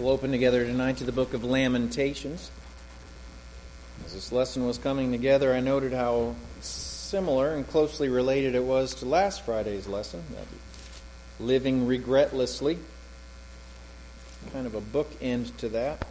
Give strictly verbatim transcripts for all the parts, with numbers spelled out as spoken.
We'll open together tonight to the book of Lamentations. As this lesson was coming together, I noted how similar and closely related it was to last Friday's lesson, living regretlessly. Kind of a bookend to that.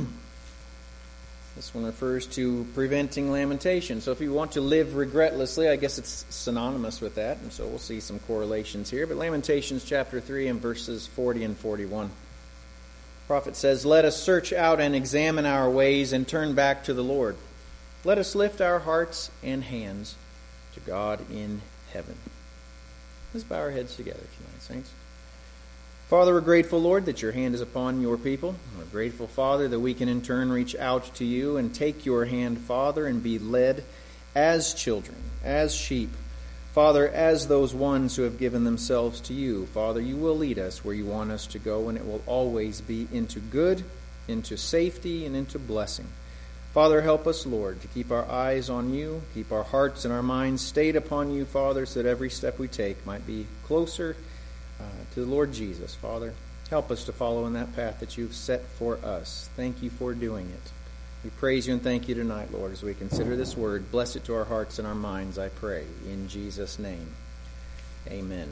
This one refers to preventing lamentation. So if you want to live regretlessly, I guess it's synonymous with that, and so we'll see some correlations here. But Lamentations chapter three and verses forty and forty-one. The prophet says, "Let us search out and examine our ways and turn back to the Lord. Let us lift our hearts and hands to God in heaven." Let's bow our heads together tonight, saints. Father, we're grateful, Lord, that your hand is upon your people. We're grateful, Father, that we can in turn reach out to you and take your hand, Father, and be led as children, as sheep. Father, as those ones who have given themselves to you, Father, you will lead us where you want us to go, and it will always be into good, into safety, and into blessing. Father, help us, Lord, to keep our eyes on you, keep our hearts and our minds stayed upon you, Father, so that every step we take might be closer uh, to the Lord Jesus. Father, help us to follow in that path that you've set for us. Thank you for doing it. We praise you and thank you tonight, Lord, as we consider this word. Bless it to our hearts and our minds, I pray, in Jesus' name. Amen.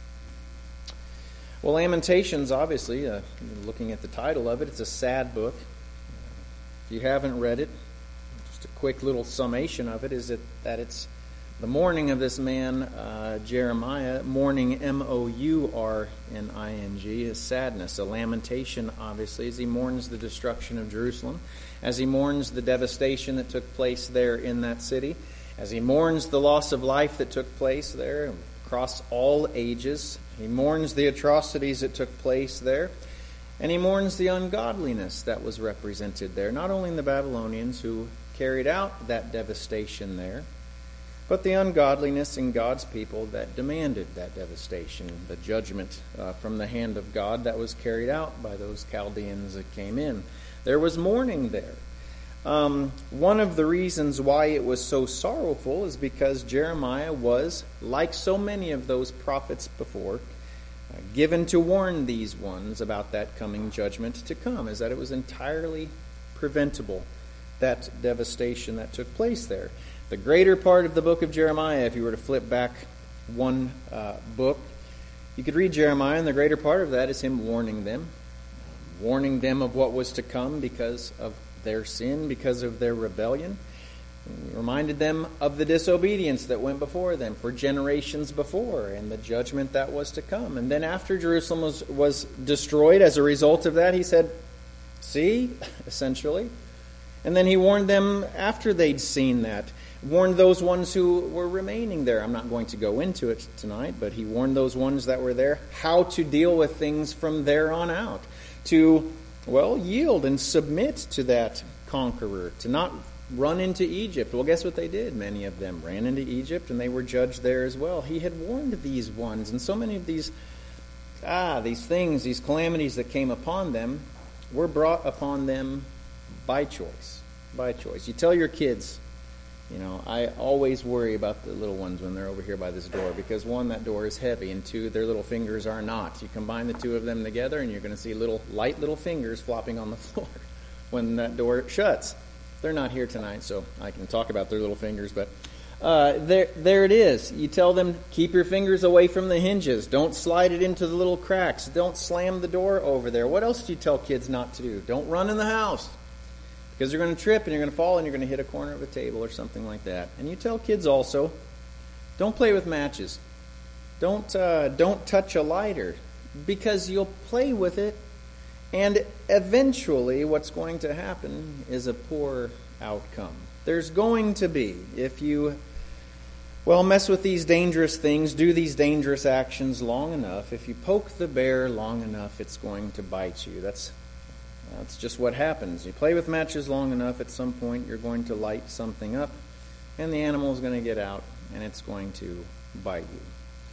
Well, Lamentations, obviously, uh, looking at the title of it, it's a sad book. If you haven't read it, just a quick little summation of it is that, that it's the mourning of this man, uh, Jeremiah, mourning, M O U R N I N G, is sadness, a lamentation, obviously, as he mourns the destruction of Jerusalem, as he mourns the devastation that took place there in that city, as he mourns the loss of life that took place there across all ages. He mourns the atrocities that took place there. And he mourns the ungodliness that was represented there, not only in the Babylonians who carried out that devastation there, but the ungodliness in God's people that demanded that devastation, the judgment uh, from the hand of God that was carried out by those Chaldeans that came in. There was mourning there. Um, one of the reasons why it was so sorrowful is because Jeremiah was, like so many of those prophets before, given to warn these ones about that coming judgment to come, is that it was entirely preventable, that devastation that took place there. The greater part of the book of Jeremiah, if you were to flip back one uh, book, you could read Jeremiah, and the greater part of that is him warning them, warning them of what was to come because of their sin, because of their rebellion. He reminded them of the disobedience that went before them for generations before and the judgment that was to come. And then after Jerusalem was, was destroyed as a result of that, he said, see, essentially. And then he warned them after they'd seen that, warned those ones who were remaining there. I'm not going to go into it tonight, but he warned those ones that were there how to deal with things from there on out. To, well, yield and submit to that conqueror, to not run into Egypt. Well, guess what they did? Many of them ran into Egypt, and they were judged there as well. He had warned these ones, and so many of these, ah, these things, these calamities that came upon them were brought upon them by choice. By choice. You tell your kids, you know, I always worry about the little ones when they're over here by this door, because one, that door is heavy, and two, their little fingers are not. You combine the two of them together, and you're going to see little, light little fingers flopping on the floor when that door shuts. They're not here tonight, so I can talk about their little fingers, but uh, there there it is. You tell them, keep your fingers away from the hinges. Don't slide it into the little cracks. Don't slam the door over there. What else do you tell kids not to do? Don't run in the house, because you're going to trip and you're going to fall and you're going to hit a corner of a table or something like that. And you tell kids also, don't play with matches. Don't uh, don't touch a lighter, because you'll play with it, and eventually what's going to happen is a poor outcome. There's going to be, if you, well, mess with these dangerous things, do these dangerous actions long enough, if you poke the bear long enough, it's going to bite you. That's that's just what happens. You play with matches long enough, at some point you're going to light something up, and the animal is going to get out, and it's going to bite you.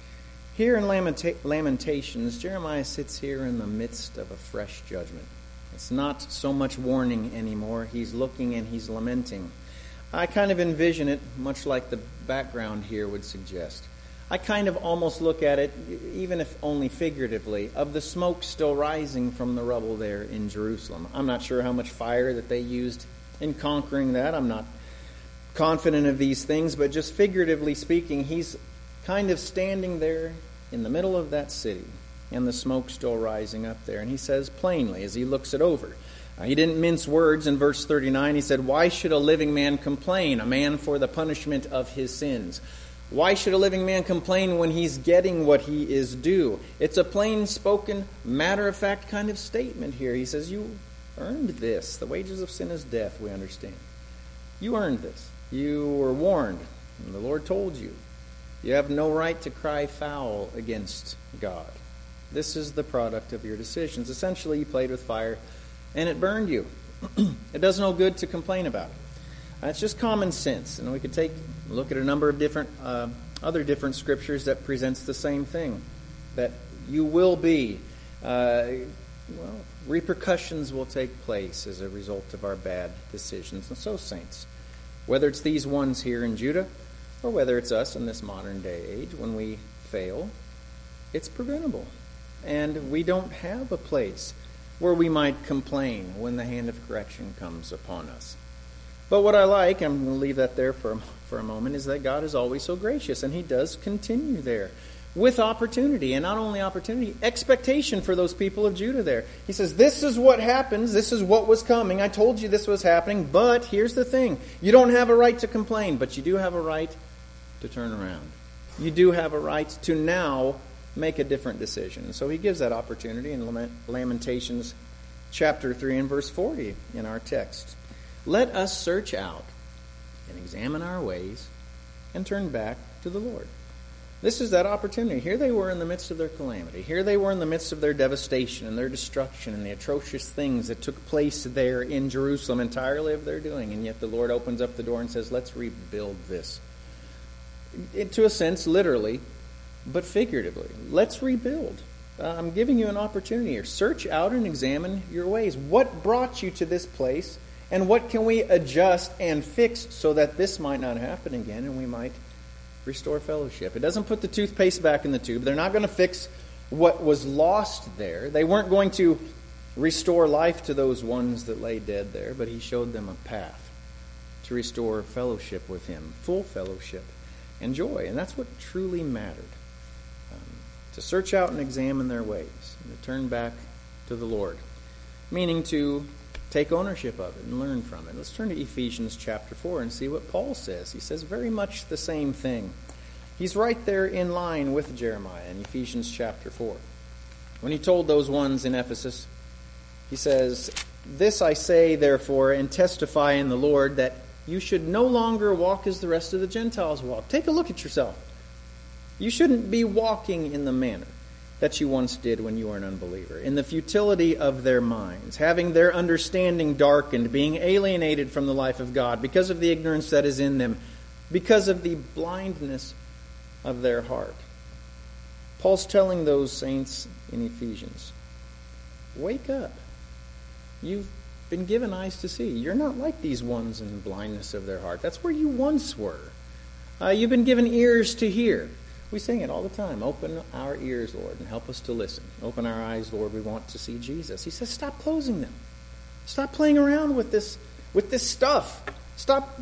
Here in Lamenta- Lamentations, Jeremiah sits here in the midst of a fresh judgment. It's not so much warning anymore. He's looking and he's lamenting. I kind of envision it much like the background here would suggest. I kind of almost look at it, even if only figuratively, of the smoke still rising from the rubble there in Jerusalem. I'm not sure how much fire that they used in conquering that. I'm not confident of these things, but just figuratively speaking, he's kind of standing there in the middle of that city, and the smoke still rising up there. And he says plainly, as he looks it over, uh, he didn't mince words in verse thirty-nine. He said, "Why should a living man complain, a man for the punishment of his sins?" Why should a living man complain when he's getting what he is due? It's a plain-spoken, matter-of-fact kind of statement here. He says, you earned this. The wages of sin is death, we understand. You earned this. You were warned, and the Lord told you. You have no right to cry foul against God. This is the product of your decisions. Essentially, you played with fire, and it burned you. It does no good to complain about it. It's just common sense, and we could take look at a number of different uh, other different scriptures that presents the same thing, that you will be, uh, well, repercussions will take place as a result of our bad decisions. And so, saints, whether it's these ones here in Judah, or whether it's us in this modern day age, when we fail, it's preventable, and we don't have a place where we might complain when the hand of correction comes upon us. But what I like, I'm going to leave that there for a, for a moment, is that God is always so gracious, and he does continue there with opportunity, and not only opportunity, expectation for those people of Judah there. He says, this is what happens, this is what was coming, I told you this was happening, but here's the thing, you don't have a right to complain, but you do have a right to turn around. You do have a right to now make a different decision. So he gives that opportunity in Lamentations chapter three and verse forty in our text. Let us search out and examine our ways and turn back to the Lord. This is that opportunity. Here they were in the midst of their calamity. Here they were in the midst of their devastation and their destruction and the atrocious things that took place there in Jerusalem, entirely of their doing. And yet the Lord opens up the door and says, let's rebuild this. It, to a sense, literally, but figuratively. Let's rebuild. Uh, I'm giving you an opportunity here. Search out and examine your ways. What brought you to this place? And what can we adjust and fix so that this might not happen again and we might restore fellowship? It doesn't put the toothpaste back in the tube. They're not going to fix what was lost there. They weren't going to restore life to those ones that lay dead there, but he showed them a path to restore fellowship with him, full fellowship and joy. And that's what truly mattered. Um, to search out and examine their ways and to turn back to the Lord, meaning to take ownership of it and learn from it. Let's turn to Ephesians chapter four and see what Paul says. He says very much the same thing. He's right there in line with Jeremiah in Ephesians chapter four. When he told those ones in Ephesus, he says, this I say, therefore, and testify in the Lord, that you should no longer walk as the rest of the Gentiles walk. Take a look at yourself. You shouldn't be walking in the manner that you once did when you were an unbeliever, in the futility of their minds, having their understanding darkened, being alienated from the life of God because of the ignorance that is in them, because of the blindness of their heart. Paul's telling those saints in Ephesians, wake up. You've been given eyes to see. You're not like these ones in the blindness of their heart. That's where you once were. Uh, you've been given ears to hear. We sing it all the time. Open our ears, Lord, and help us to listen. Open our eyes, Lord, we want to see Jesus. He says, stop closing them. Stop playing around with this with this stuff. Stop,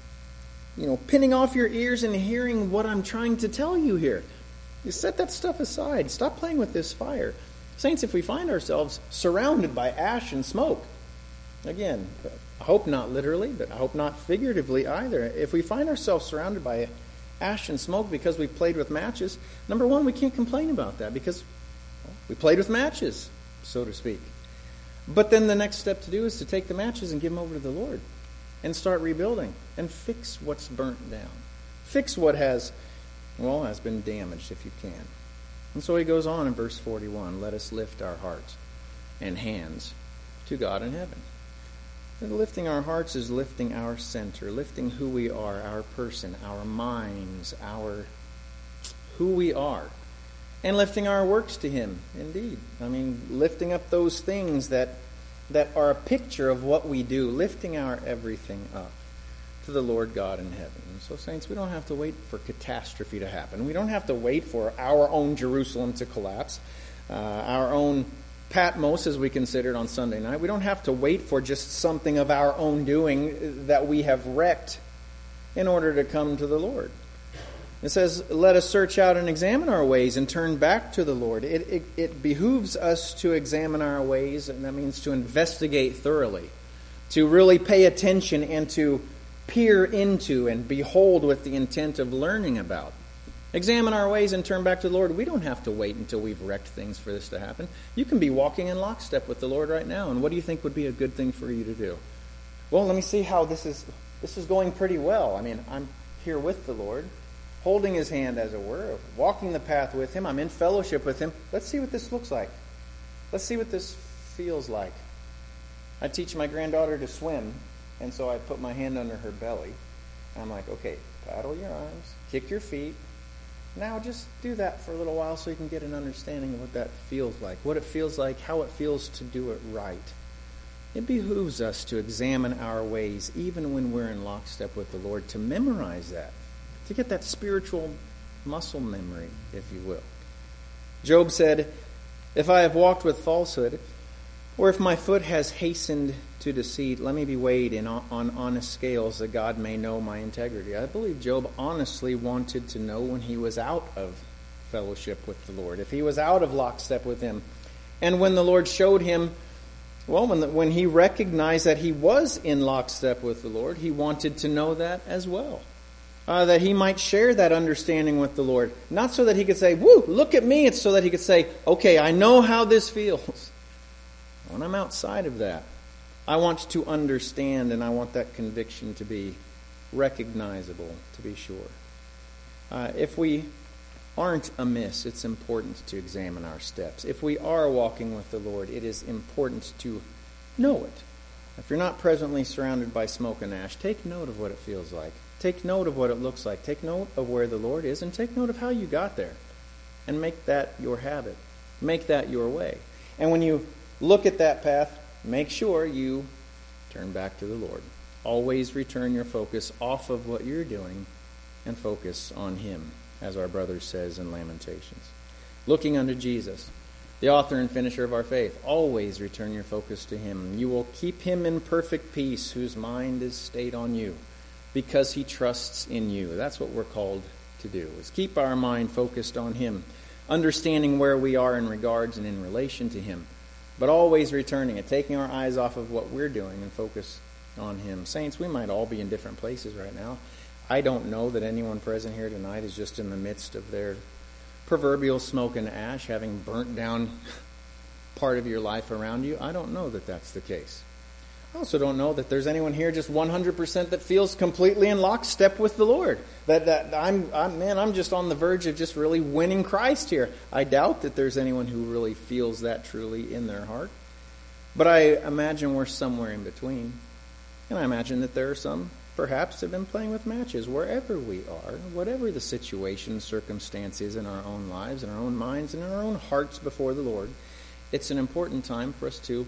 you know, pinning off your ears and hearing what I'm trying to tell you here. You set that stuff aside. Stop playing with this fire. Saints, if we find ourselves surrounded by ash and smoke, again, I hope not literally, but I hope not figuratively either. If we find ourselves surrounded by ash and smoke because we played with matches, number one, we can't complain about that because well, we played with matches, so to speak. But then the next step to do is to take the matches and give them over to the Lord and start rebuilding and fix what's burnt down. Fix what has, well, has been damaged if you can. And so he goes on in verse forty-one, let us lift our hearts and hands to God in heaven. And lifting our hearts is lifting our center, lifting who we are, our person, our minds, our who we are, and lifting our works to him, indeed. I mean, lifting up those things that that are a picture of what we do, lifting our everything up to the Lord God in heaven. And so, saints, we don't have to wait for catastrophe to happen. We don't have to wait for our own Jerusalem to collapse, uh, our own Patmos, as we considered on Sunday night. We don't have to wait for just something of our own doing that we have wrecked in order to come to the Lord. It says, let us search out and examine our ways and turn back to the Lord. It, it, it behooves us to examine our ways, and that means to investigate thoroughly, to really pay attention and to peer into and behold with the intent of learning about. Examine our ways and turn back to the Lord. We don't have to wait until we've wrecked things for this to happen. You can be walking in lockstep with the Lord right now, and what do you think would be a good thing for you to do? Well, let me see how this is, this is going pretty well. I mean, I'm here with the Lord, holding His hand, as it were, walking the path with Him. I'm in fellowship with Him. Let's see what this looks like. Let's see what this feels like. I teach my granddaughter to swim, and so I put my hand under her belly. I'm like, okay, paddle your arms, kick your feet. Now just do that for a little while so you can get an understanding of what that feels like, what it feels like, how it feels to do it right. It behooves us to examine our ways, even when we're in lockstep with the Lord, to memorize that, to get that spiritual muscle memory, if you will. Job said, if I have walked with falsehood, or if my foot has hastened to deceit, let me be weighed in on honest scales that God may know my integrity. I believe Job honestly wanted to know when he was out of fellowship with the Lord, if he was out of lockstep with Him. And when the Lord showed him, well, when, the, when he recognized that he was in lockstep with the Lord, he wanted to know that as well. Uh, that he might share that understanding with the Lord. Not so that he could say, woo, look at me. It's so that he could say, okay, I know how this feels. When I'm outside of that, I want to understand, and I want that conviction to be recognizable, to be sure. Uh, if we aren't amiss, it's important to examine our steps. If we are walking with the Lord, it is important to know it. If you're not presently surrounded by smoke and ash, take note of what it feels like. Take note of what it looks like. Take note of where the Lord is, and take note of how you got there. And make that your habit. Make that your way. And when you look at that path, make sure you turn back to the Lord. Always return your focus off of what you're doing and focus on Him, as our brother says in Lamentations. Looking unto Jesus, the author and finisher of our faith. Always return your focus to Him. You will keep Him in perfect peace, whose mind is stayed on you, because He trusts in you. That's what we're called to do, is keep our mind focused on Him, understanding where we are in regards and in relation to Him, but always returning it, taking our eyes off of what we're doing and focus on Him. Saints, we might all be in different places right now. I don't know that anyone present here tonight is just in the midst of their proverbial smoke and ash, having burnt down part of your life around you. I don't know that that's the case. I also don't know that there's anyone here just one hundred percent that feels completely in lockstep with the Lord. That that I'm, I'm man, I'm just on the verge of just really winning Christ here. I doubt that there's anyone who really feels that truly in their heart. But I imagine we're somewhere in between. And I imagine that there are some, perhaps, have been playing with matches wherever we are, whatever the situation, circumstances in our own lives, in our own minds, and in our own hearts before the Lord. It's an important time for us to,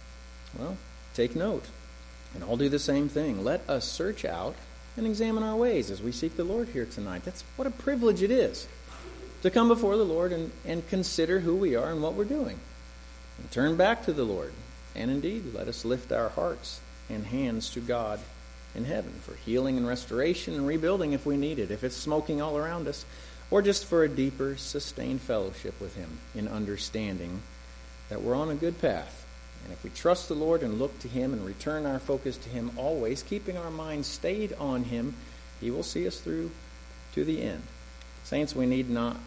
well, take note. And I'll do the same thing. Let us search out and examine our ways as we seek the Lord here tonight. That's what a privilege it is to come before the Lord and, and consider who we are and what we're doing. And turn back to the Lord. And indeed, let us lift our hearts and hands to God in heaven for healing and restoration and rebuilding if we need it, if it's smoking all around us, or just for a deeper, sustained fellowship with Him in understanding that we're on a good path. And if we trust the Lord and look to Him and return our focus to Him always, keeping our minds stayed on Him, He will see us through to the end. Saints, we need not,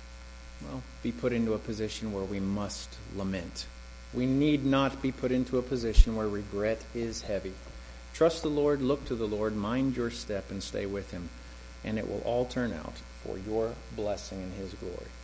well, be put into a position where we must lament. We need not be put into a position where regret is heavy. Trust the Lord, look to the Lord, mind your step, and stay with Him. And it will all turn out for your blessing and His glory.